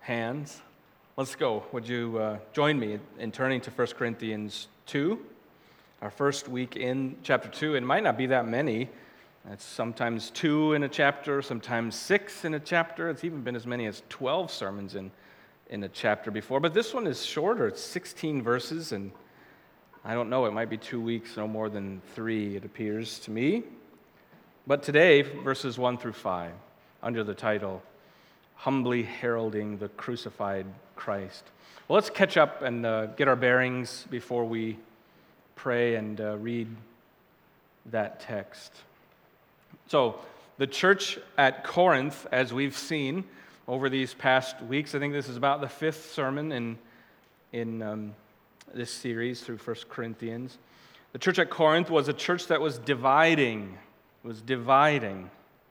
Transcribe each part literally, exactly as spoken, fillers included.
hands. Let's go. Would you uh, join me in turning to First Corinthians two? Our first week in chapter two. It might not be that many. It's sometimes two in a chapter, sometimes six in a chapter. It's even been as many as twelve sermons in, in a chapter before. But this one is shorter. It's sixteen verses, and I don't know, it might be two weeks, no more than three, it appears to me. But today, verses one through five, under the title, Humbly Heralding the Crucified Christ. Well, let's catch up and uh, get our bearings before we pray and uh, read that text. So, the church at Corinth, as we've seen over these past weeks, I think this is about the fifth sermon in, in um, this series through First Corinthians. The church at Corinth was a church that was dividing, was dividing,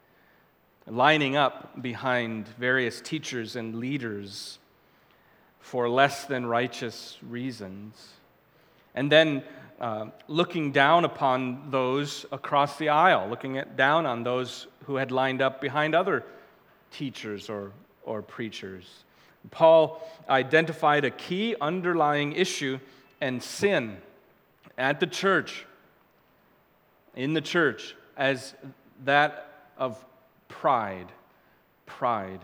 lining up behind various teachers and leaders for less than righteous reasons, and then uh, looking down upon those across the aisle, looking at, down on those who had lined up behind other teachers or, or preachers. Paul identified a key underlying issue and sin at the church, in the church, as that of pride. Pride.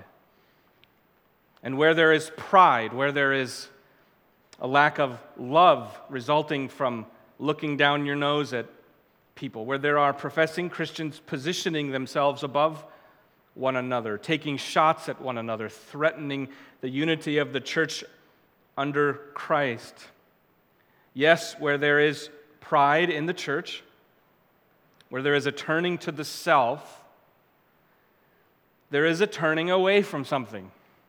And where there is pride, where there is a lack of love resulting from looking down your nose at people, where there are professing Christians positioning themselves above one another, taking shots at one another, threatening the unity of the church under Christ. Yes, where there is pride in the church, where there is a turning to the self, there is a turning away from something,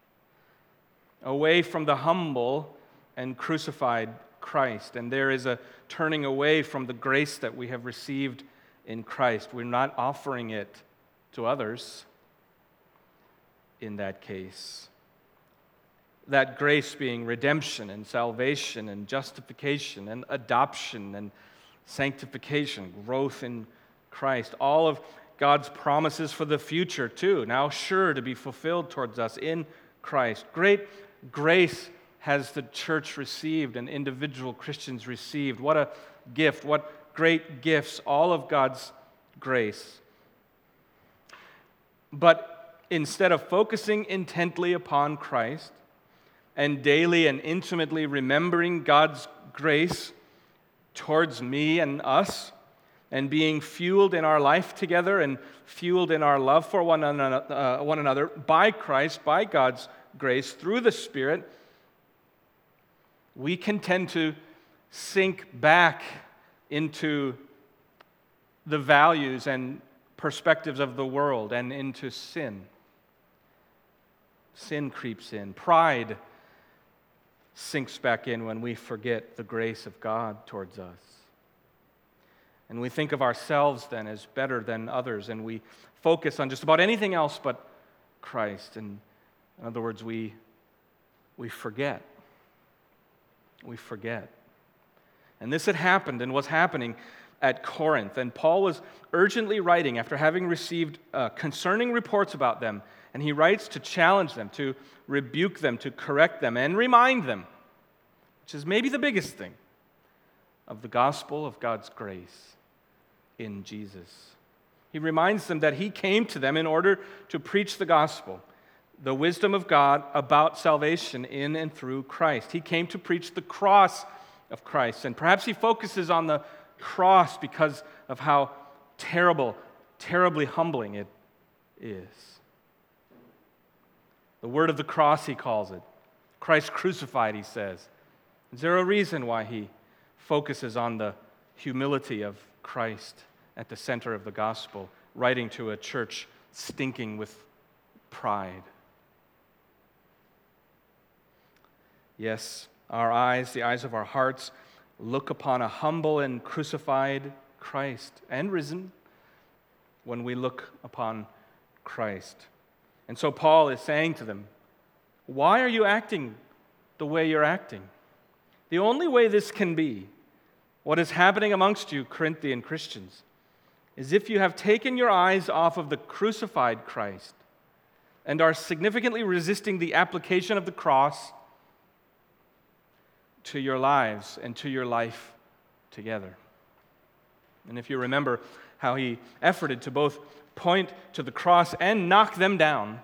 away from the humble and crucified Christ. And there is a turning away from the grace that we have received in Christ. We're not offering it to others in that case. That grace being redemption and salvation and justification and adoption and sanctification, growth in Christ. All of God's promises for the future too, now sure to be fulfilled towards us in Christ. Great grace has the church received and individual Christians received. What a gift, what great gifts, all of God's grace. But instead of focusing intently upon Christ and daily and intimately remembering God's grace towards me and us, and being fueled in our life together and fueled in our love for one another, uh, one another by Christ, by God's grace, through the Spirit, we can tend to sink back into the values and perspectives of the world and into sin. Sin creeps in. Pride sinks back in when we forget the grace of God towards us. And we think of ourselves then as better than others, and we focus on just about anything else but Christ. And in other words, we, we forget. We forget. And this had happened and was happening at Corinth. And Paul was urgently writing after having received uh, concerning reports about them. And he writes to challenge them, to rebuke them, to correct them, and remind them, which is maybe the biggest thing, of the gospel of God's grace in Jesus. He reminds them that he came to them in order to preach the gospel, the wisdom of God about salvation in and through Christ. He came to preach the cross of Christ, and perhaps he focuses on the cross because of how terrible, terribly humbling it is. The word of the cross, he calls it. Christ crucified, he says. Is there a reason why he focuses on the humility of Christ at the center of the gospel, writing to a church stinking with pride? Yes, our eyes, the eyes of our hearts, look upon a humble and crucified Christ and risen when we look upon Christ. And so Paul is saying to them, why are you acting the way you're acting? The only way this can be, what is happening amongst you, Corinthian Christians, is if you have taken your eyes off of the crucified Christ and are significantly resisting the application of the cross to your lives and to your life together. And if you remember how he efforted to both point to the cross and knock them down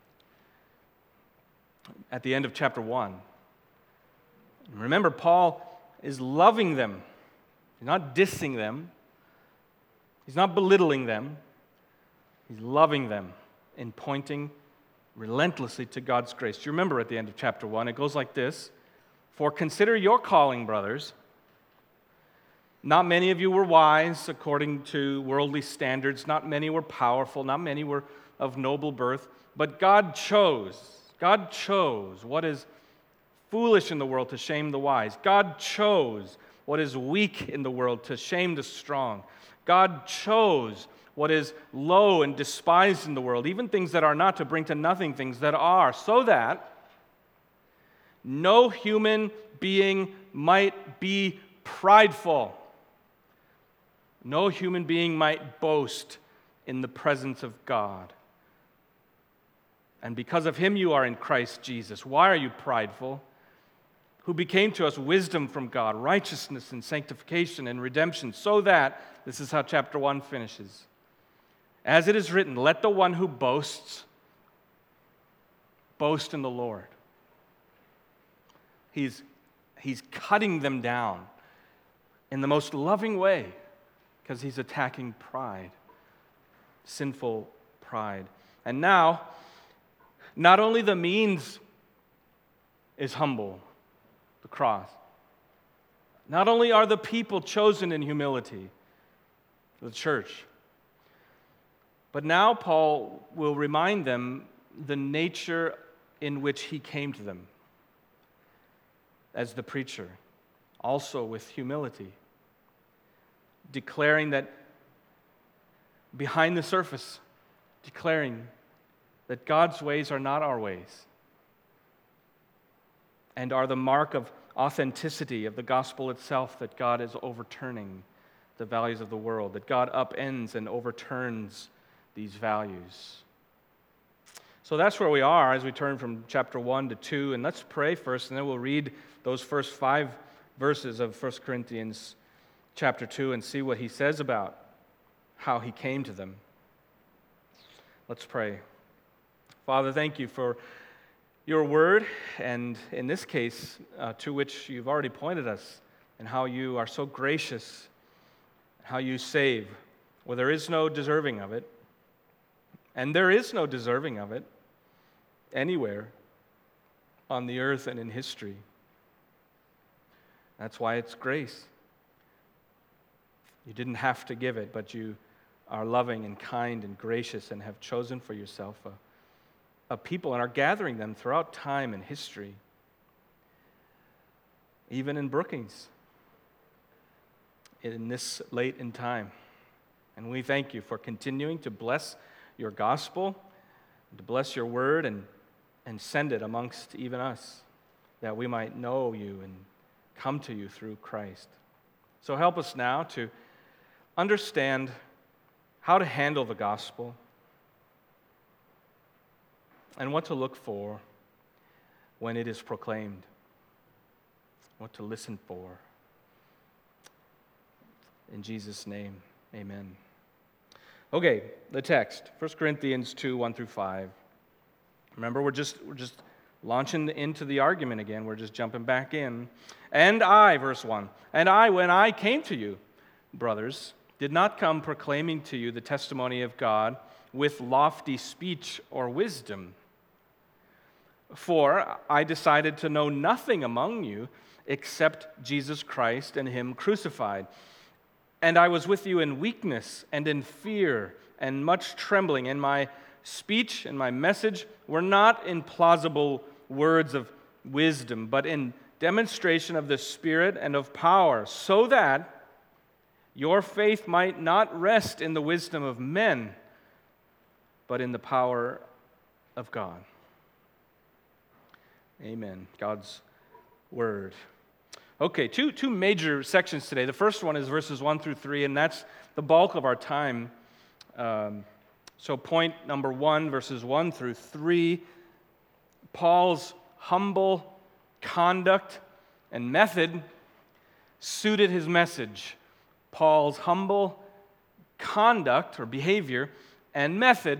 at the end of chapter one. Remember, Paul is loving them. He's not dissing them. He's not belittling them. He's loving them and pointing relentlessly to God's grace. Do you remember at the end of chapter one? It goes like this: "For consider your calling, brothers. Not many of you were wise according to worldly standards. Not many were powerful. Not many were of noble birth. But God chose, God chose what is foolish in the world to shame the wise. God chose what is weak in the world to shame the strong. God chose what is low and despised in the world, even things that are not, to bring to nothing things that are, so that no human being might be prideful. No human being might boast in the presence of God. And because of him you are in Christ Jesus. Why are you prideful? Who became to us wisdom from God, righteousness and sanctification and redemption, so that," this is how chapter one finishes, "as it is written, let the one who boasts boast in the Lord." He's, he's cutting them down in the most loving way because he's attacking pride, sinful pride. And now, not only the means is humble, the cross. Not only are the people chosen in humility, the church, but now Paul will remind them the nature in which he came to them as the preacher, also with humility, declaring that behind the surface, declaring that God's ways are not our ways and are the mark of authenticity of the gospel itself, that God is overturning the values of the world, that God upends and overturns these values. So that's where we are as we turn from chapter one to two, and let's pray first, and then we'll read those first five verses of First Corinthians chapter two and see what he says about how he came to them. Let's pray. Father, thank you for your word, and in this case, uh, to which you've already pointed us, and how you are so gracious, how you save, where there is no deserving of it, and there is no deserving of it anywhere on the earth and in history. That's why it's grace. You didn't have to give it, but you are loving and kind and gracious and have chosen for yourself a of people and are gathering them throughout time and history, even in Brookings, in this late in time. And we thank you for continuing to bless your gospel, to bless your word, and, and send it amongst even us, that we might know you and come to you through Christ. So help us now to understand how to handle the gospel, and what to look for when it is proclaimed, what to listen for. In Jesus' name, amen. Okay, the text, First Corinthians two, one through five. Remember, we're just, we're just launching into the argument again. We're just jumping back in. "And I," verse one, "and I, when I came to you, brothers, did not come proclaiming to you the testimony of God with lofty speech or wisdom. For I decided to know nothing among you except Jesus Christ and Him crucified. And I was with you in weakness and in fear and much trembling, and my speech and my message were not in plausible words of wisdom, but in demonstration of the Spirit and of power, so that your faith might not rest in the wisdom of men, but in the power of God." Amen. God's word. Okay, two, two major sections today. The first one is verses one through three, and that's the bulk of our time. Um, So point number one, verses one through three, Paul's humble conduct and method suited his message. Paul's humble conduct or behavior and method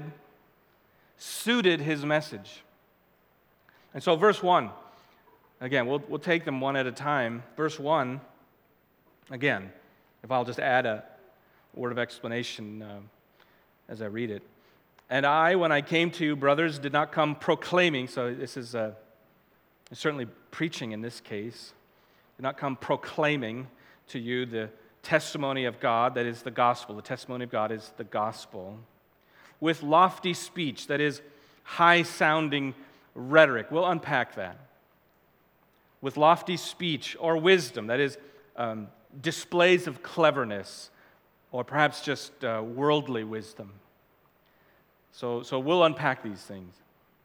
suited his message. And so verse one, again, we'll, we'll take them one at a time. Verse one, again, if I'll just add a word of explanation uh, as I read it. And I, when I came to you, brothers, did not come proclaiming, so this is uh, certainly preaching in this case, did not come proclaiming to you the testimony of God, that is the gospel. The testimony of God is the gospel. With lofty speech, that is high-sounding rhetoric. We'll unpack that. With lofty speech or wisdom, that is um, displays of cleverness, or perhaps just uh, worldly wisdom. So, so we'll unpack these things.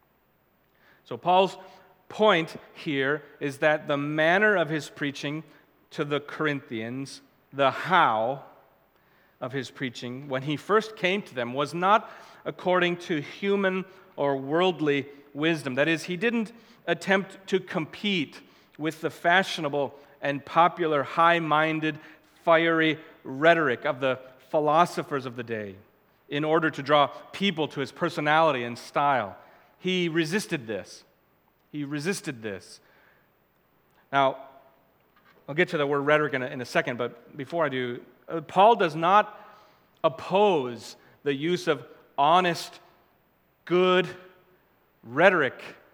So Paul's point here is that the manner of his preaching to the Corinthians, the how of his preaching when he first came to them, was not according to human or worldly wisdom. That is, he didn't attempt to compete with the fashionable and popular, high-minded, fiery rhetoric of the philosophers of the day in order to draw people to his personality and style. He resisted this. He resisted this. Now, I'll get to the word rhetoric in a, in a second, but before I do, uh, Paul does not oppose the use of honest, good rhetoric,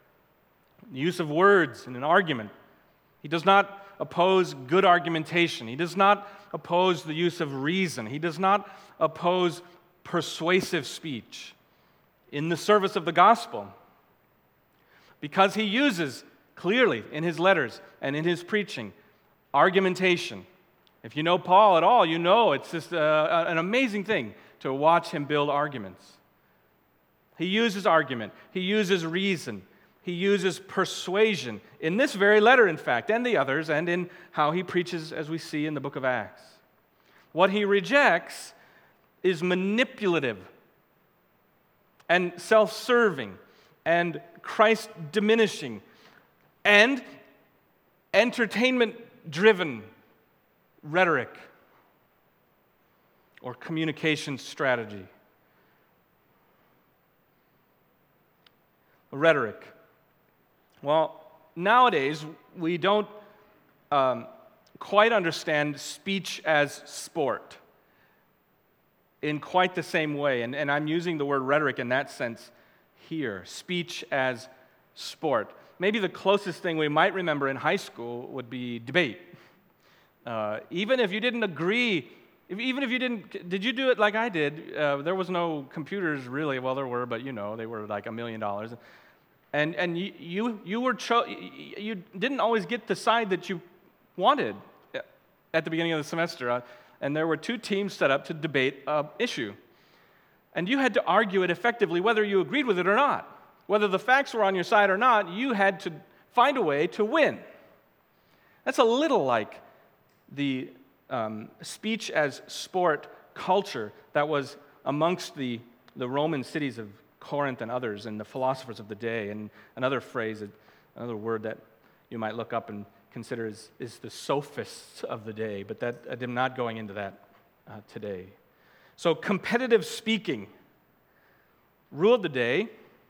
use of words in an argument. He does not oppose good argumentation. He does not oppose the use of reason. He does not oppose persuasive speech in the service of the gospel, because he uses clearly in his letters and in his preaching argumentation. If you know Paul at all, you know it's just a, an amazing thing to watch him build arguments. He uses argument. He uses reason. He uses persuasion in this very letter, in fact, and the others, and in how he preaches, as we see in the book of Acts. What he rejects is manipulative and self-serving and Christ-diminishing and entertainment-driven rhetoric or communication strategy. Rhetoric. Well, nowadays, we don't um, quite understand speech as sport in quite the same way, and, and I'm using the word rhetoric in that sense here, speech as sport. Maybe the closest thing we might remember in high school would be debate. Uh, even if you didn't agree, if, even if you didn't, did you do it like I did? Uh, there was no computers really, well there were, but you know, they were like a million dollars. And and you you, you were cho- you didn't always get the side that you wanted at the beginning of the semester. Uh, and there were two teams set up to debate an issue. And you had to argue it effectively whether you agreed with it or not. Whether the facts were on your side or not, you had to find a way to win. That's a little like the um, speech as sport culture that was amongst the, the Roman cities of Corinth and others, and the philosophers of the day. And another phrase, another word that you might look up and consider is, is the sophists of the day, but that I'm not going into that uh, today. So competitive speaking ruled the day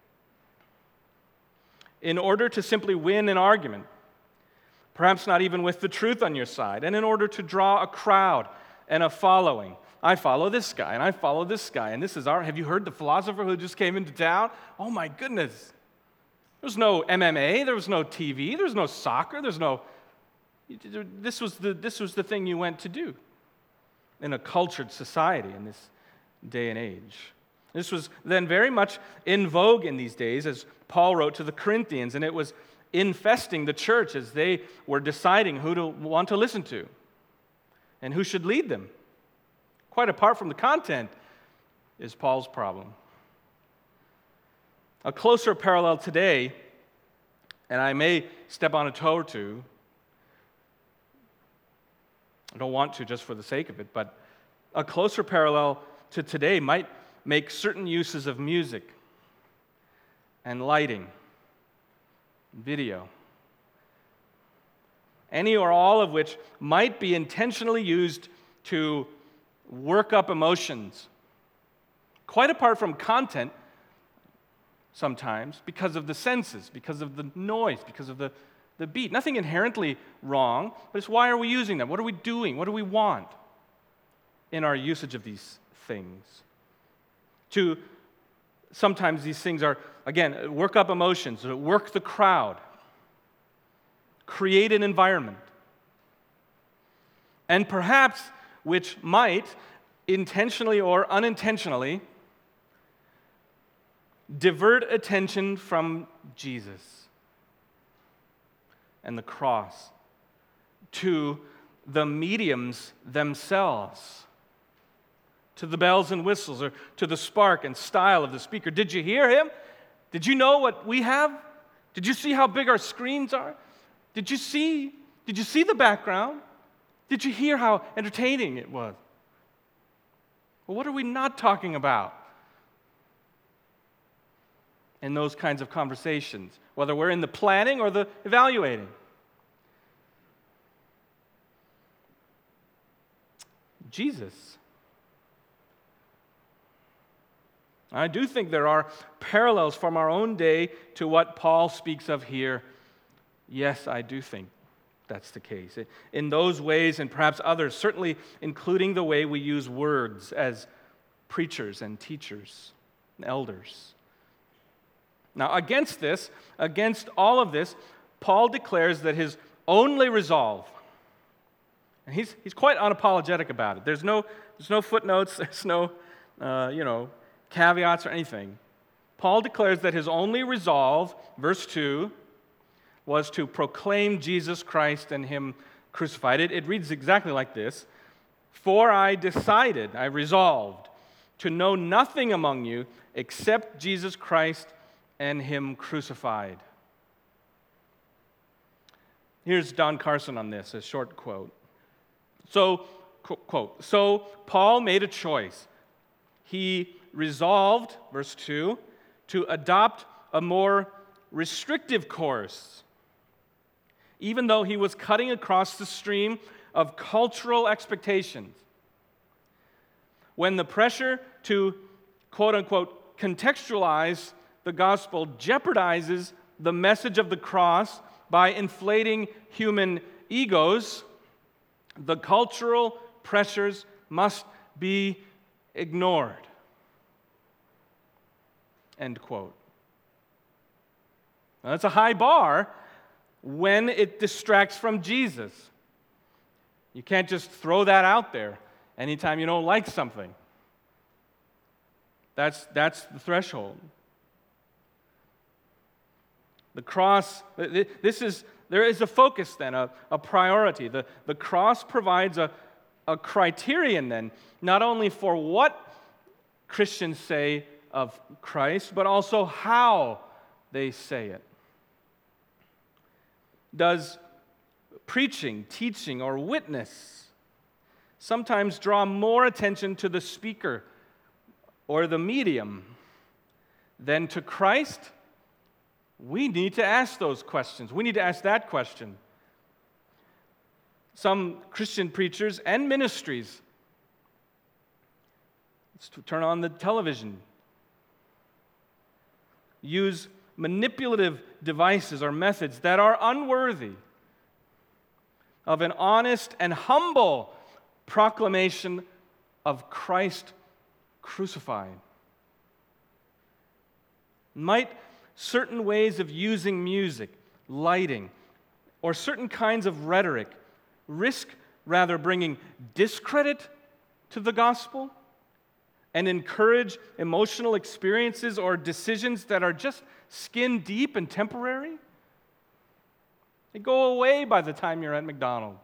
in order to simply win an argument, perhaps not even with the truth on your side, and in order to draw a crowd and a following. I follow this guy, and I follow this guy, and this is our, have you heard the philosopher who just came into town? Oh my goodness. There was no M M A, there was no T V, there was no soccer, there's no, this was the, this was the thing you went to do in a cultured society in this day and age. This was then very much in vogue in these days, as Paul wrote to the Corinthians, and it was infesting the church as they were deciding who to want to listen to and who should lead them. Quite apart from the content is Paul's problem. A closer parallel today, and I may step on a toe or two, I don't want to just for the sake of it, but a closer parallel to today might make certain uses of music and lighting, video, any or all of which might be intentionally used to work up emotions, quite apart from content sometimes, because of the senses, because of the noise, because of the, the beat. Nothing inherently wrong, but it's why are we using them? What are we doing? What do we want in our usage of these things? To sometimes these things are, again, work up emotions, work the crowd, create an environment, and perhaps which might, intentionally or unintentionally, divert attention from Jesus and the cross to the mediums themselves, to the bells and whistles, or to the spark and style of the speaker. Did you hear him? Did you know what we have? Did you see how big our screens are? Did you see? Did you see the background? Did you hear how entertaining it was? Well, what are we not talking about in those kinds of conversations, whether we're in the planning or the evaluating? Jesus. I do think there are parallels from our own day to what Paul speaks of here. Yes, I do think that's the case. In those ways, and perhaps others, certainly including the way we use words as preachers and teachers and elders. Now, against this, against all of this, Paul declares that his only resolve, and he's, he's quite unapologetic about it. There's no, there's no footnotes, there's no, uh, you know, caveats or anything. Paul declares that his only resolve, verse two, was to proclaim Jesus Christ and Him crucified. It, it reads exactly like this: For I decided, I resolved, to know nothing among you except Jesus Christ and Him crucified. Here's Don Carson on this, a short quote. So, quote, so Paul made a choice. He resolved, verse two, to adopt a more restrictive course, even though he was cutting across the stream of cultural expectations. When the pressure to, quote-unquote, contextualize the gospel jeopardizes the message of the cross by inflating human egos, the cultural pressures must be ignored. End quote. Now, that's a high bar when it distracts from Jesus. You can't just throw that out there anytime you don't like something. That's, that's the threshold. The cross, this is, there is a focus then, a, a priority. The, the cross provides a, a criterion then, not only for what Christians say of Christ, but also how they say it. Does preaching, teaching, or witness sometimes draw more attention to the speaker or the medium than to Christ? We need to ask those questions. We need to ask that question. Some Christian preachers and ministries, let's turn on the television, use manipulative devices or methods that are unworthy of an honest and humble proclamation of Christ crucified. Might certain ways of using music, lighting, or certain kinds of rhetoric risk rather bringing discredit to the gospel and encourage emotional experiences or decisions that are just skin deep and temporary? They go away by the time you're at McDonald's.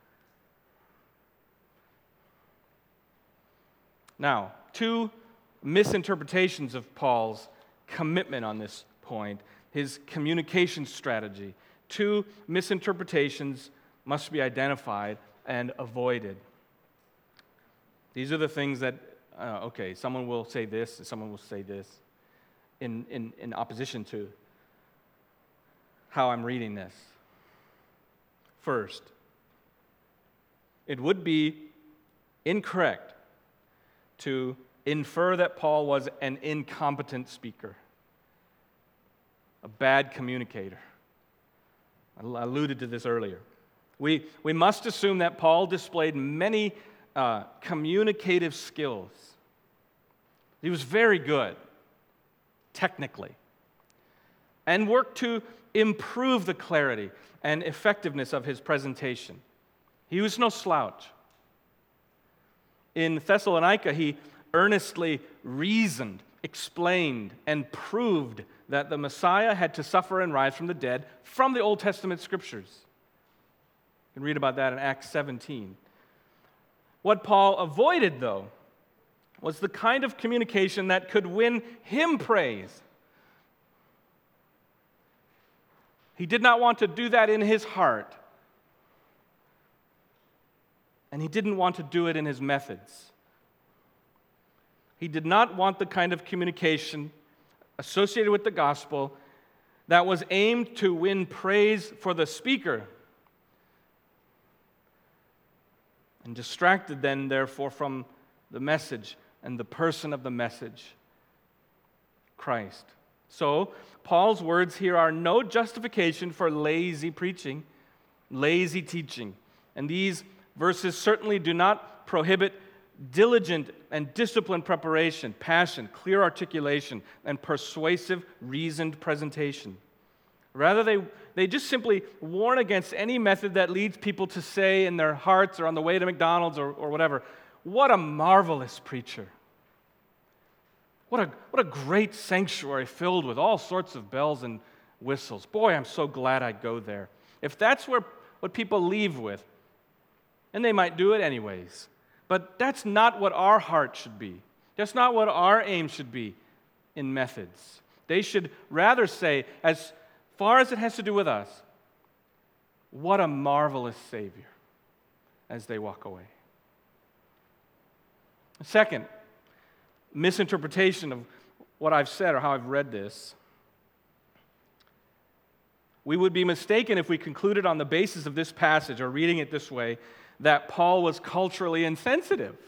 Now, two misinterpretations of Paul's commitment on this point, his communication strategy. Two misinterpretations must be identified and avoided. These are the things that uh, okay, someone will say this, and someone will say this in, in, in opposition to how I'm reading this. First, it would be incorrect to infer that Paul was an incompetent speaker, a bad communicator. I alluded to this earlier. We, we must assume that Paul displayed many uh, communicative skills. He was very good, technically, and worked to improve the clarity and effectiveness of his presentation. He was no slouch. In Thessalonica, he earnestly reasoned, explained, and proved that the Messiah had to suffer and rise from the dead from the Old Testament scriptures. You can read about that in Acts seventeen. What Paul avoided, though, was the kind of communication that could win him praise. He did not want to do that in his heart, and he didn't want to do it in his methods. He did not want the kind of communication associated with the gospel that was aimed to win praise for the speaker and distracted then, therefore, from the message and the person of the message, Christ. So, Paul's words here are no justification for lazy preaching, lazy teaching. And these verses certainly do not prohibit diligent and disciplined preparation, passion, clear articulation, and persuasive, reasoned presentation. Rather, they, they just simply warn against any method that leads people to say in their hearts or on the way to McDonald's or, or whatever, "What a marvelous preacher. What a, what a great sanctuary filled with all sorts of bells and whistles. Boy, I'm so glad I go there." If that's where what people leave with, and they might do it anyways, but that's not what our heart should be. That's not what our aim should be in methods. They should rather say, as far as it has to do with us, "What a marvelous Savior," as they walk away. Second, misinterpretation of what I've said or how I've read this. We would be mistaken if we concluded on the basis of this passage or reading it this way that Paul was culturally insensitive.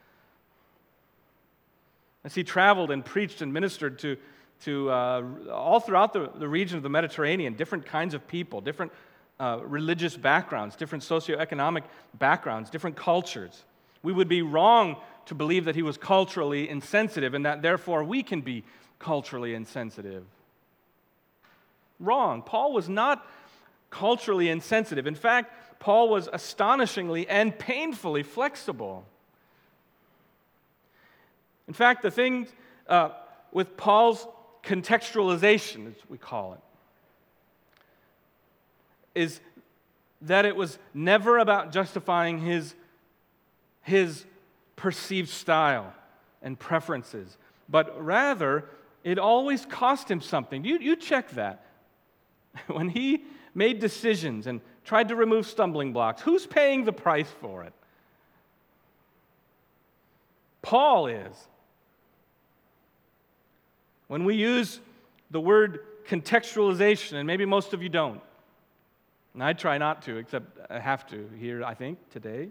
As he traveled and preached and ministered to, to uh, all throughout the, the region of the Mediterranean, different kinds of people, different uh, religious backgrounds, different socioeconomic backgrounds, different cultures. We would be wrong to believe that he was culturally insensitive and that therefore we can be culturally insensitive. Wrong. Paul was not culturally insensitive. In fact, Paul was astonishingly and painfully flexible. In fact, the thing uh, with Paul's contextualization, as we call it, is that it was never about justifying his, his perceived style and preferences, but rather it always cost him something. You, you check that. When he made decisions and tried to remove stumbling blocks, who's paying the price for it? Paul is. When we use the word contextualization, and maybe most of you don't, and I try not to, except I have to here, I think, today.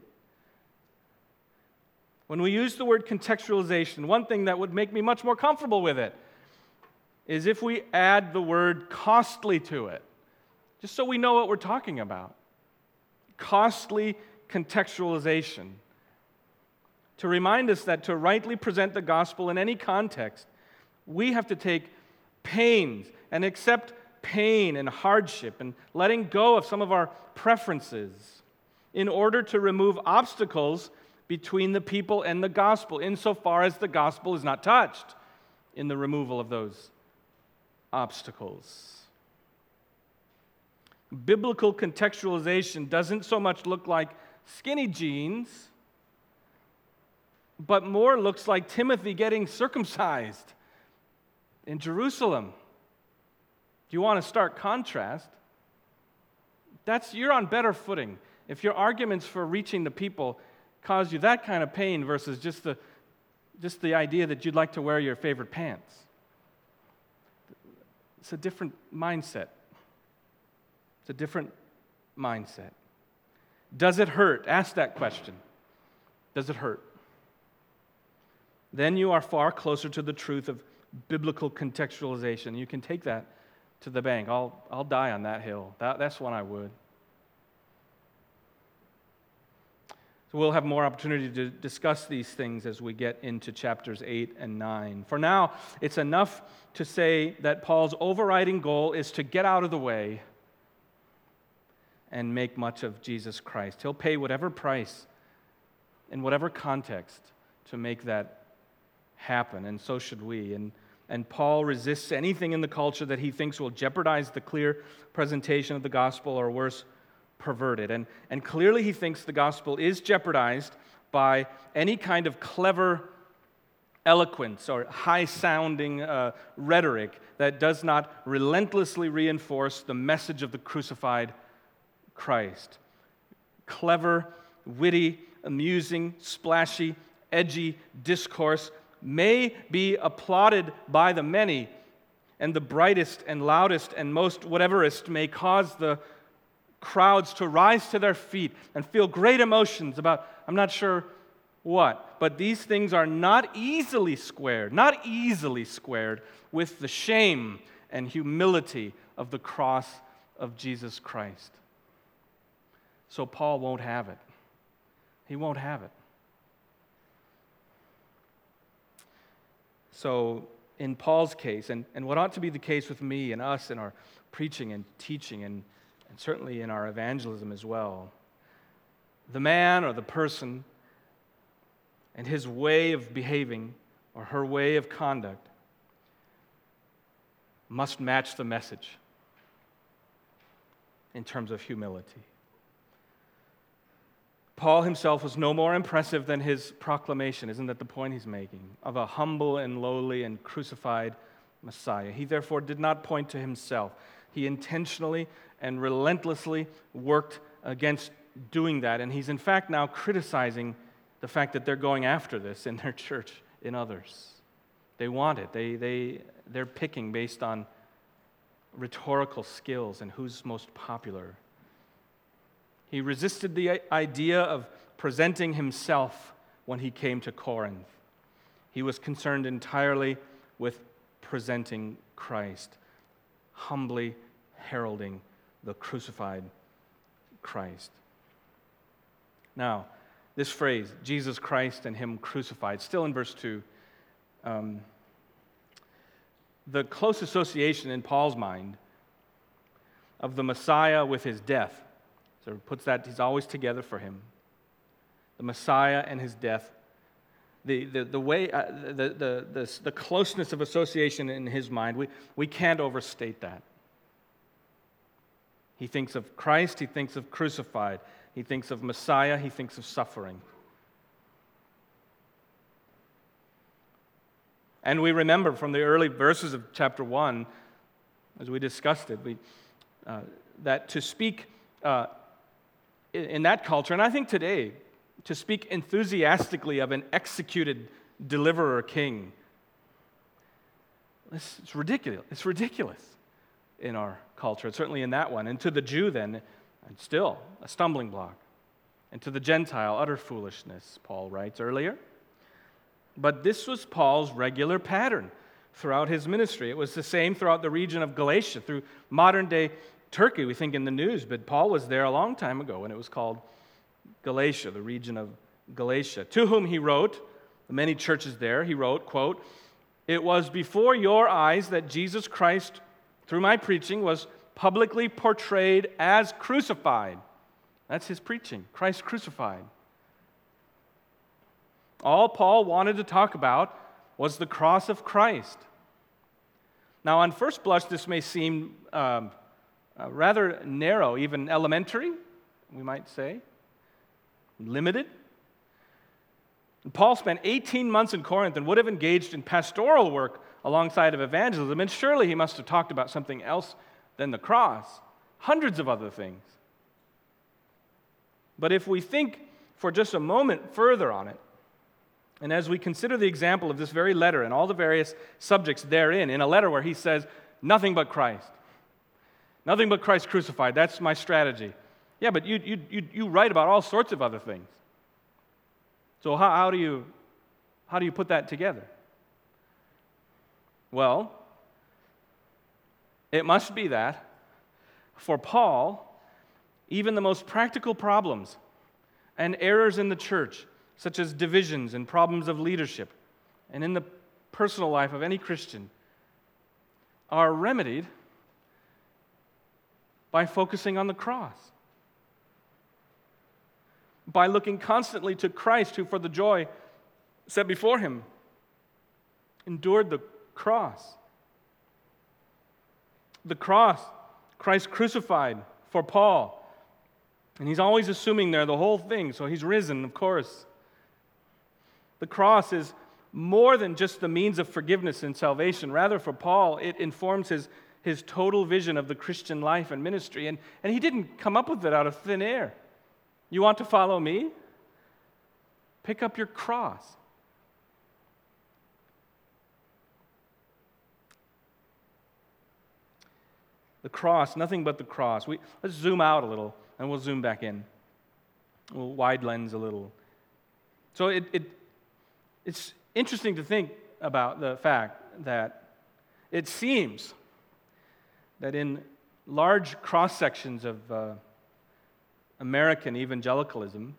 When we use the word contextualization, one thing that would make me much more comfortable with it is if we add the word costly to it, just so we know what we're talking about. Costly contextualization. To remind us that to rightly present the gospel in any context, we have to take pains and accept pain and hardship and letting go of some of our preferences in order to remove obstacles between the people and the gospel, insofar as the gospel is not touched in the removal of those obstacles. Biblical contextualization doesn't so much look like skinny jeans, but more looks like Timothy getting circumcised in Jerusalem. Do you want a stark contrast? That's, you're on better footing. If your arguments for reaching the people cause you that kind of pain versus just the just the idea that you'd like to wear your favorite pants. It's a different mindset. It's a different mindset. Does it hurt? Ask that question. Does it hurt? Then you are far closer to the truth of biblical contextualization. You can take that to the bank. I'll, I'll die on that hill. That, that's one I would. So we'll have more opportunity to discuss these things as we get into chapters eight and nine. For now, it's enough to say that Paul's overriding goal is to get out of the way and make much of Jesus Christ. He'll pay whatever price, in whatever context, to make that happen, and so should we. And, and Paul resists anything in the culture that he thinks will jeopardize the clear presentation of the gospel, or worse, perverted. And, and clearly he thinks the gospel is jeopardized by any kind of clever eloquence or high-sounding uh, rhetoric that does not relentlessly reinforce the message of the crucified Christ. Clever, witty, amusing, splashy, edgy discourse may be applauded by the many, and the brightest and loudest and most whateverist may cause the crowds to rise to their feet and feel great emotions about, I'm not sure what. But these things are not easily squared, not easily squared with the shame and humility of the cross of Jesus Christ. So Paul won't have it. He won't have it. So in Paul's case, and, and what ought to be the case with me and us in our preaching and teaching and and certainly in our evangelism as well, the man or the person and his way of behaving or her way of conduct must match the message in terms of humility. Paul himself was no more impressive than his proclamation, isn't that the point he's making, of a humble and lowly and crucified Messiah. He therefore did not point to himself. He intentionally and relentlessly worked against doing that. And he's in fact now criticizing the fact that they're going after this in their church in others. They want it. They, they, they're picking based on rhetorical skills and who's most popular. He resisted the idea of presenting himself when he came to Corinth. He was concerned entirely with presenting Christ, humbly heralding the crucified Christ. Now, this phrase, Jesus Christ and Him crucified, still in verse two, um, the close association in Paul's mind of the Messiah with His death, so it puts that, he's always together for him. The Messiah and His death, the, the, the way, uh, the, the, the, the closeness of association in his mind, we, we can't overstate that. He thinks of Christ, he thinks of crucified. He thinks of Messiah, he thinks of suffering. And we remember from the early verses of chapter one, as we discussed it, we, uh, that to speak uh, in, in that culture, and I think today, to speak enthusiastically of an executed deliverer king, it's, it's ridiculous. It's ridiculous in our culture, certainly in that one. And to the Jew then, and still a stumbling block. And to the Gentile, utter foolishness, Paul writes earlier. But this was Paul's regular pattern throughout his ministry. It was the same throughout the region of Galatia, through modern-day Turkey, we think in the news, but Paul was there a long time ago when it was called Galatia, the region of Galatia, to whom he wrote, the many churches there, he wrote, quote, "It was before your eyes that Jesus Christ, through my preaching, was publicly portrayed as crucified." That's his preaching, Christ crucified. All Paul wanted to talk about was the cross of Christ. Now, on first blush, this may seem um, uh, rather narrow, even elementary, we might say, limited. And Paul spent eighteen months in Corinth and would have engaged in pastoral work alongside of evangelism, and surely he must have talked about something else than the cross, hundreds of other things. But if we think for just a moment further on it, And as we consider the example of this very letter and all the various subjects therein, in a letter where he says, nothing but Christ, nothing but Christ crucified, that's my strategy. Yeah, but you, you, you, you write about all sorts of other things. So how, how do you, how do you put that together? Well, it must be that for Paul, even the most practical problems and errors in the church, such as divisions and problems of leadership, and in the personal life of any Christian, are remedied by focusing on the cross, by looking constantly to Christ, who for the joy set before him endured the cross. The cross, Christ crucified for Paul. And he's always assuming there the whole thing, so he's risen, of course. The cross is more than just the means of forgiveness and salvation. Rather, for Paul, it informs his, his total vision of the Christian life and ministry. And, and he didn't come up with it out of thin air. You want to follow me? Pick up your cross. The cross, nothing but the cross. We, let's zoom out a little, and we'll zoom back in. We'll wide lens a little. So it, it it's interesting to think about the fact that it seems that in large cross-sections of uh, American evangelicalism,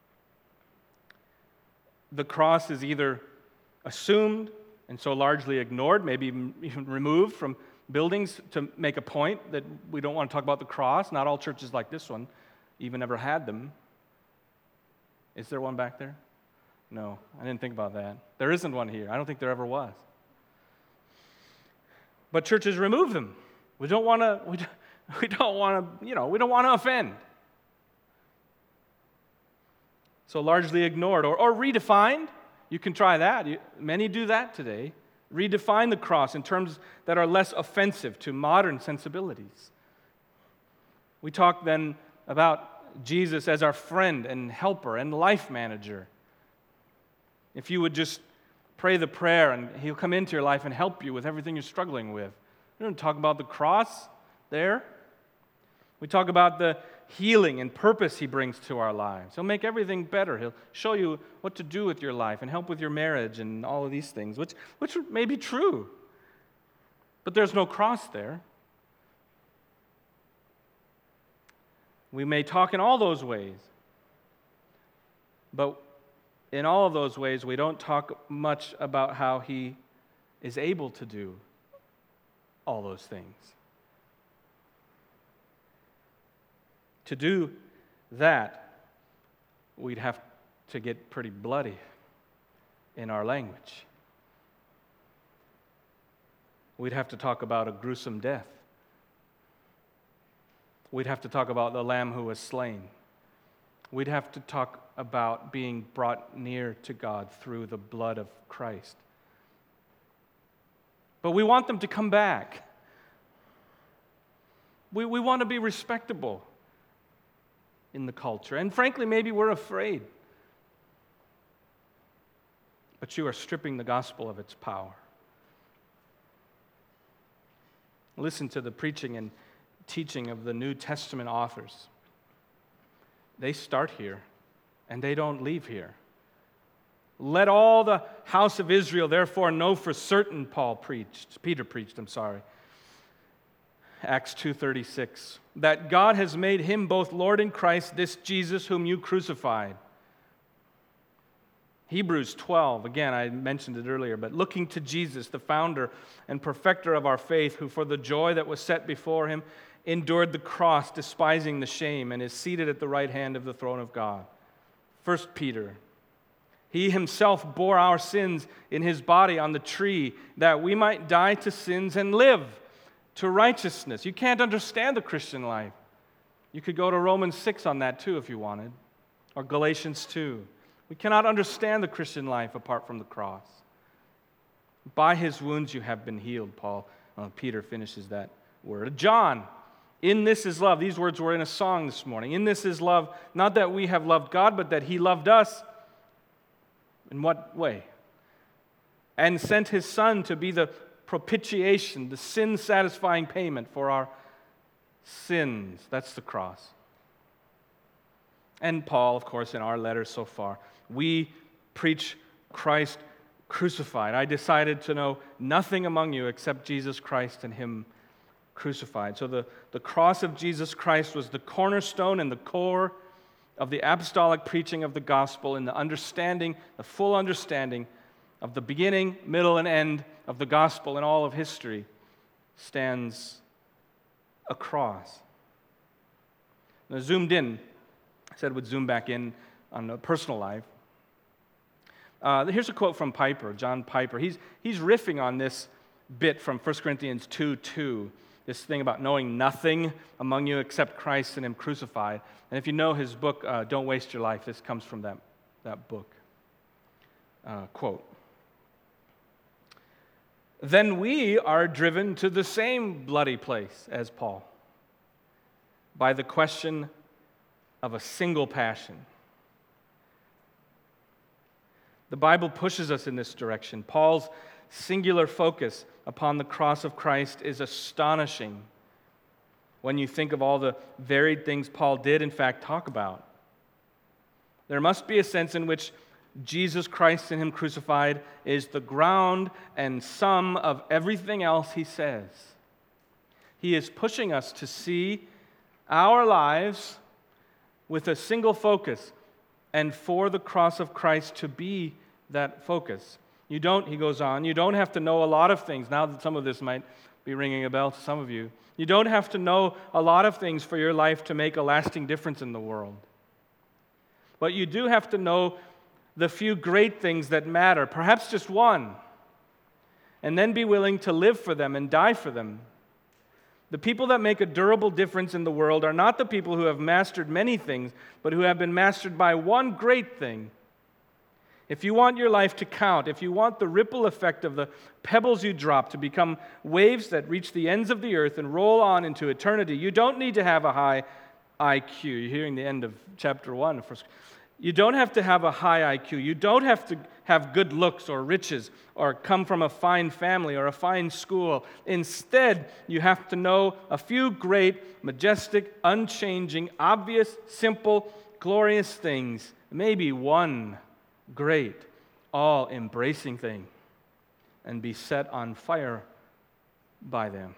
the cross is either assumed and so largely ignored, maybe even removed from buildings to make a point that we don't want to talk about the cross. Not all churches like this one even ever had them. Is there one back there? No, I didn't think about that. There isn't one here. I don't think there ever was. But churches remove them. We don't want to. We, we don't want to. You know, we don't want to offend. So largely ignored or, or redefined. You can try that. You, many do that today. Redefine the cross in terms that are less offensive to modern sensibilities. We talk then about Jesus as our friend and helper and life manager. If you would just pray the prayer and he'll come into your life and help you with everything you're struggling with. We don't talk about the cross there. We talk about the healing and purpose he brings to our lives. He'll make everything better. He'll show you what to do with your life and help with your marriage and all of these things, which, which may be true. But there's no cross there. We may talk in all those ways, but in all of those ways, we don't talk much about how he is able to do all those things. To do that, we'd have to get pretty bloody in our language. We'd have to talk about a gruesome death. We'd have to talk about the Lamb who was slain. We'd have to talk about being brought near to God through the blood of Christ. But we want them to come back. We, we want to be respectable in the culture. And frankly, maybe we're afraid. But you are stripping the gospel of its power. Listen to the preaching and teaching of the New Testament authors. They start here, and they don't leave here. Let all the house of Israel therefore know for certain, Paul preached, Peter preached, I'm sorry, Acts two thirty-six, that God has made him both Lord and Christ, this Jesus whom you crucified. Hebrews twelve, again, I mentioned it earlier, but looking to Jesus, the founder and perfecter of our faith, who for the joy that was set before him endured the cross, despising the shame, and is seated at the right hand of the throne of God. First Peter, he himself bore our sins in his body on the tree, that we might die to sins and live to righteousness. You can't understand the Christian life. You could go to Romans six on that too if you wanted, or Galatians two. We cannot understand the Christian life apart from the cross. By his wounds you have been healed, Paul. Uh, Peter finishes that word. John, in this is love. These words were in a song this morning. In this is love, not that we have loved God, but that he loved us In what way? And sent his Son to be the propitiation, the sin-satisfying payment for our sins. That's the cross. And Paul, of course, in our letters so far, we preach Christ crucified. I decided to know nothing among you except Jesus Christ and him crucified. So the, the cross of Jesus Christ was the cornerstone and the core of the apostolic preaching of the gospel, and the understanding, the full understanding of the beginning, middle, and end of the gospel in all of history stands a cross. Now, zoomed in, I said would zoom back in on a personal life. Uh, here's a quote from Piper, John Piper. He's, he's riffing on this bit from First Corinthians two two, this thing about knowing nothing among you except Christ and him crucified. And if you know his book, uh, Don't Waste Your Life, this comes from that, that book. Uh, quote, "Then we are driven to the same bloody place as Paul by the question of a single passion." The Bible pushes us in this direction. Paul's singular focus upon the cross of Christ is astonishing when you think of all the varied things Paul did, in fact, talk about. There must be a sense in which Jesus Christ and him crucified is the ground and sum of everything else he says. He is pushing us to see our lives with a single focus, and for the cross of Christ to be that focus. You don't, he goes on, you don't have to know a lot of things. Now that some of this might be ringing a bell to some of you. You don't have to know a lot of things for your life to make a lasting difference in the world. But you do have to know the few great things that matter, perhaps just one, and then be willing to live for them and die for them. The people that make a durable difference in the world are not the people who have mastered many things, but who have been mastered by one great thing. If you want your life to count, if you want the ripple effect of the pebbles you drop to become waves that reach the ends of the earth and roll on into eternity, you don't need to have a high I Q. You're hearing the end of chapter one. You don't have to have a high I Q. You don't have to have good looks or riches or come from a fine family or a fine school. Instead, you have to know a few great, majestic, unchanging, obvious, simple, glorious things. Maybe one great, all-embracing thing, and be set on fire by them.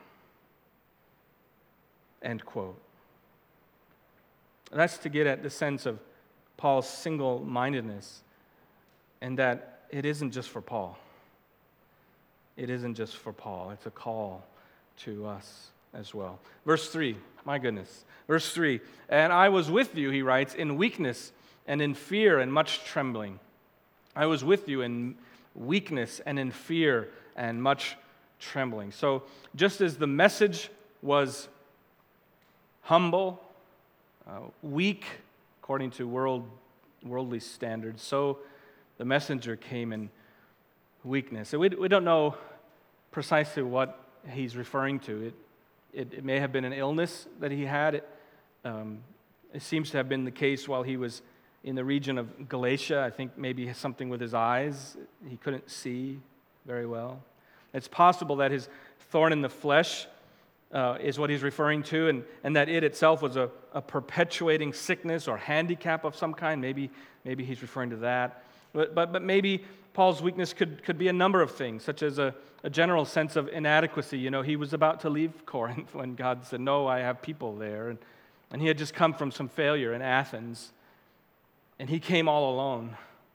End quote. That's to get at the sense of Paul's single-mindedness, and that it isn't just for Paul. It isn't just for Paul. It's a call to us as well. Verse three, my goodness. Verse three, "And I was with you," he writes, "in weakness and in fear and much trembling." I was with you in weakness and in fear and much trembling. So just as the message was humble, uh, weak, according to world, worldly standards, so the messenger came in weakness. So we, we don't know precisely what he's referring to. It, it, it may have been an illness that he had. It, um, it seems to have been the case while he was in the region of Galatia. I think maybe something with his eyes. He couldn't see very well. It's possible that his thorn in the flesh uh, is what he's referring to, and, and that it itself was a, a perpetuating sickness or handicap of some kind. Maybe, maybe he's referring to that. But, but, but maybe Paul's weakness could, could be a number of things, such as a, a general sense of inadequacy. You know, he was about to leave Corinth when God said, "No, I have people there." And, and he had just come from some failure in Athens. And he came all alone.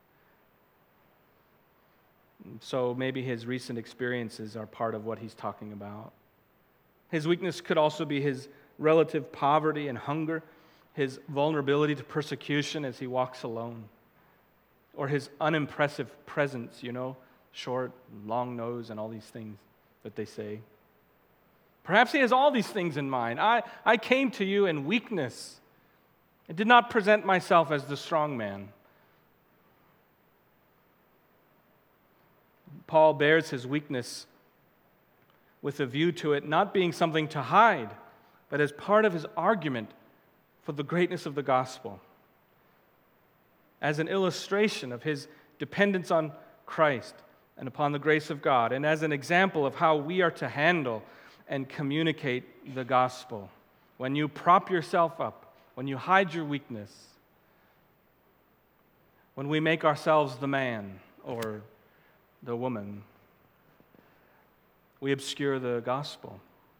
So maybe his recent experiences are part of what he's talking about. His weakness could also be his relative poverty and hunger, his vulnerability to persecution as he walks alone, or his unimpressive presence, you know, short, long nose, and all these things that they say. Perhaps he has all these things in mind. I, I came to you in weakness. I did not present myself as the strong man. Paul bears his weakness with a view to it not being something to hide, but as part of his argument for the greatness of the gospel, as an illustration of his dependence on Christ and upon the grace of God, and as an example of how we are to handle and communicate the gospel. When you prop yourself up, when you hide your weakness, when we make ourselves the man or the woman, we obscure the gospel.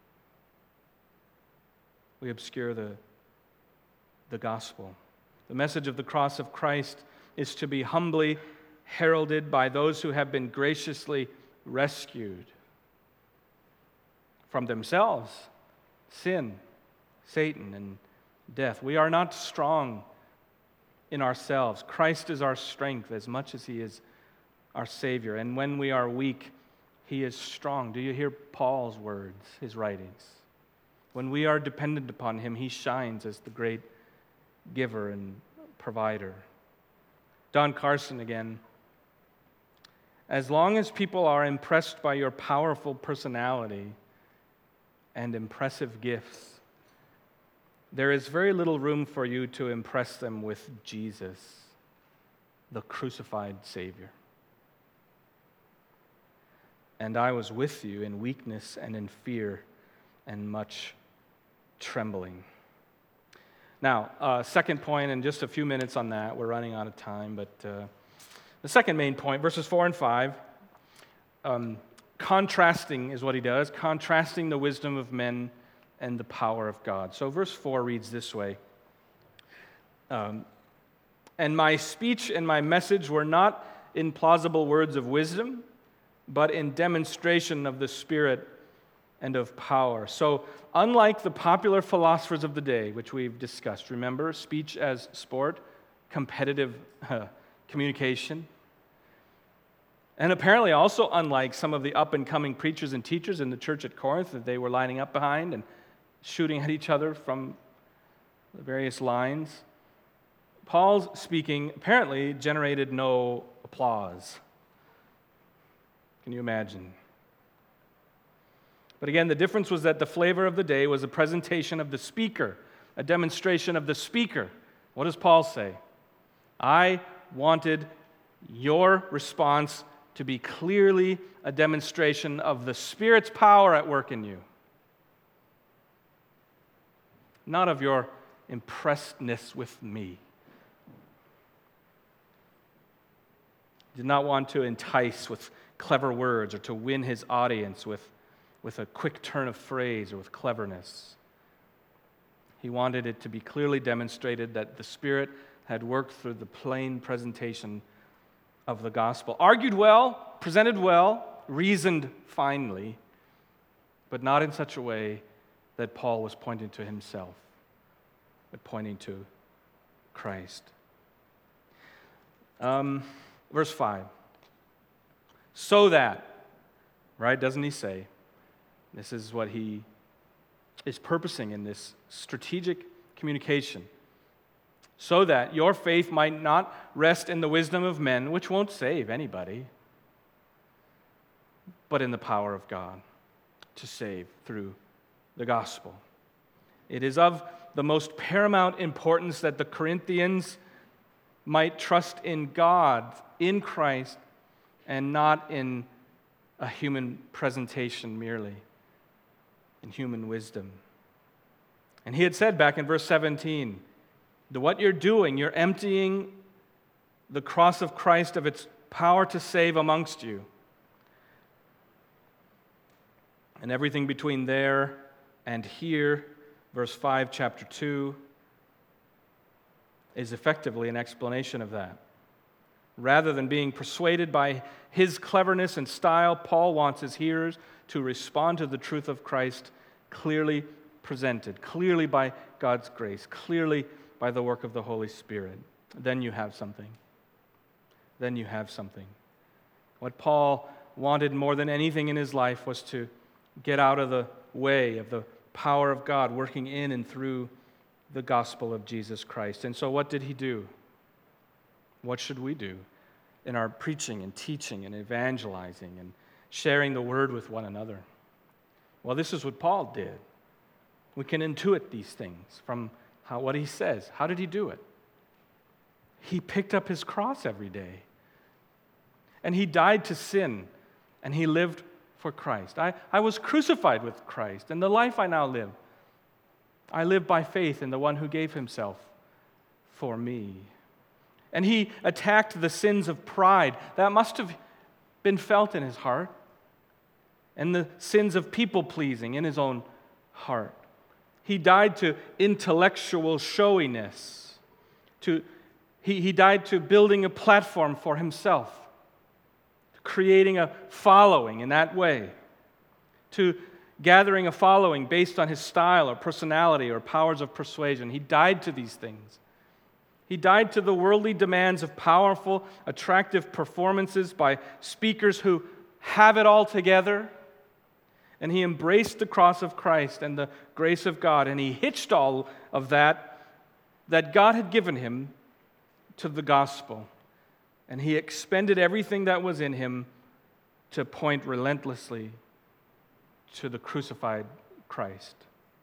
We obscure the, the gospel. The message of the cross of Christ is to be humbly heralded by those who have been graciously rescued from themselves, sin, Satan, and death. We are not strong in ourselves. Christ is our strength as much as He is our Savior. And when we are weak, He is strong. Do you hear Paul's words, his writings? When we are dependent upon Him, He shines as the great giver and provider. Don Carson again. As long as people are impressed by your powerful personality and impressive gifts, there is very little room for you to impress them with Jesus, the crucified Savior. And I was with you in weakness and in fear and much trembling. Now, uh, second point, and just a few minutes on that. We're running out of time, but uh, the second main point, verses four and five, um, contrasting is what he does, contrasting the wisdom of men and the power of God. So verse four reads this way, um, and my speech and my message were not in plausible words of wisdom, but in demonstration of the Spirit and of power. So unlike the popular philosophers of the day, which we've discussed, remember, speech as sport, competitive uh, communication, and apparently also unlike some of the up-and-coming preachers and teachers in the church at Corinth that they were lining up behind and shooting at each other from the various lines, Paul's speaking apparently generated no applause. Can you imagine? But again, the difference was that the flavor of the day was a presentation of the speaker, a demonstration of the speaker. What does Paul say? I wanted your response to be clearly a demonstration of the Spirit's power at work in you, not of your impressedness with me. Did not want to entice with clever words or to win his audience with, with a quick turn of phrase or with cleverness. He wanted it to be clearly demonstrated that the Spirit had worked through the plain presentation of the gospel. Argued well, presented well, reasoned finely, but not in such a way that Paul was pointing to himself, but pointing to Christ. Um, verse five. So that, right, doesn't he say? This is what he is purposing in this strategic communication. So that your faith might not rest in the wisdom of men, which won't save anybody, but in the power of God to save through the gospel. It is of the most paramount importance that the Corinthians might trust in God, in Christ, and not in a human presentation merely, in human wisdom. And he had said back in verse seventeen, what you're doing, you're emptying the cross of Christ of its power to save amongst you. And everything between there and here, verse five, chapter two, is effectively an explanation of that. Rather than being persuaded by his cleverness and style, Paul wants his hearers to respond to the truth of Christ clearly presented, clearly by God's grace, clearly by the work of the Holy Spirit. Then you have something. Then you have something. What Paul wanted more than anything in his life was to get out of the way of the power of God working in and through the gospel of Jesus Christ. And so what did he do? What should we do in our preaching and teaching and evangelizing and sharing the word with one another? Well, this is what Paul did. We can intuit these things from how, what he says. How did he do it? He picked up his cross every day and he died to sin, and he lived for Christ. I, I was crucified with Christ, and the life I now live, I live by faith in the one who gave himself for me. And he attacked the sins of pride that must have been felt in his heart, and the sins of people-pleasing in his own heart. He died to intellectual showiness. To, he, he died to building a platform for himself, creating a following in that way, to gathering a following based on his style or personality or powers of persuasion. He died to these things. He died to the worldly demands of powerful, attractive performances by speakers who have it all together. And he embraced the cross of Christ and the grace of God, and he hitched all of that that God had given him to the gospel. And he expended everything that was in him to point relentlessly to the crucified Christ.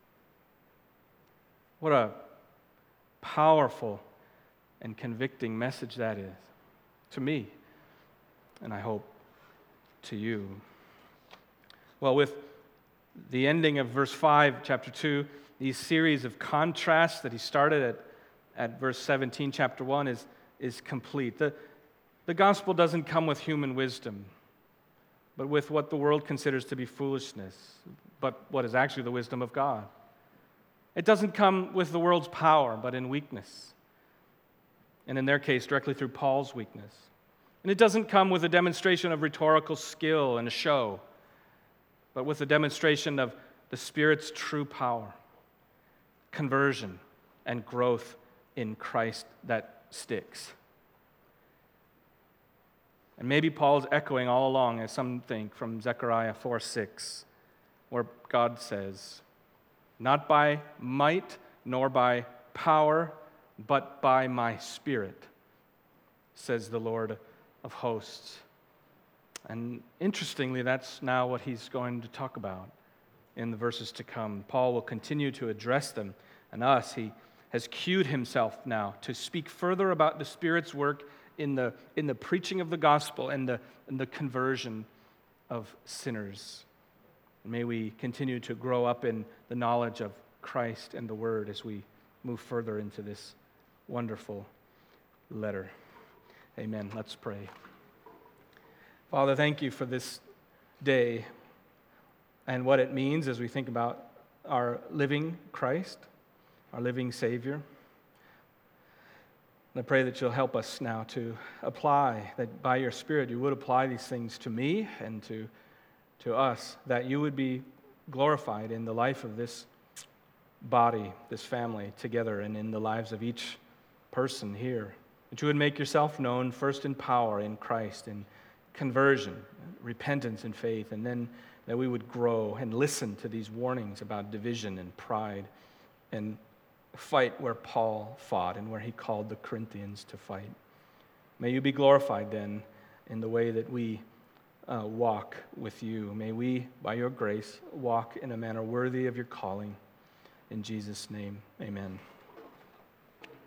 What a powerful and convicting message that is to me, and I hope to you. Well, with the ending of verse five, chapter two, these series of contrasts that he started at, at verse seventeen, chapter one, is, is complete. The, the gospel doesn't come with human wisdom, but with what the world considers to be foolishness, but what is actually the wisdom of God. It doesn't come with the world's power, but in weakness. And in their case, directly through Paul's weakness. And it doesn't come with a demonstration of rhetorical skill and a show, but with a demonstration of the Spirit's true power, conversion, and growth in Christ that sticks. And maybe Paul's echoing all along, as some think, from Zechariah four six, where God says, "Not by might nor by power, but by my Spirit, says the Lord of hosts." And interestingly, that's now what he's going to talk about in the verses to come. Paul will continue to address them and us. He has cued himself now to speak further about the Spirit's work in the, in the preaching of the gospel and the, and the conversion of sinners. May we continue to grow up in the knowledge of Christ and the Word as we move further into this wonderful letter. Amen. Let's pray. Father, thank you for this day and what it means as we think about our living Christ, our living Savior. And I pray that you'll help us now to apply, that by your Spirit you would apply these things to me and to, to us, that you would be glorified in the life of this body, this family together, and in the lives of each person here. That you would make yourself known first in power in Christ, in conversion, repentance and faith, and then that we would grow and listen to these warnings about division and pride and fight where Paul fought and where he called the Corinthians to fight. May you be glorified then in the way that we uh, walk with you. May we, by your grace, walk in a manner worthy of your calling. In Jesus' name, amen.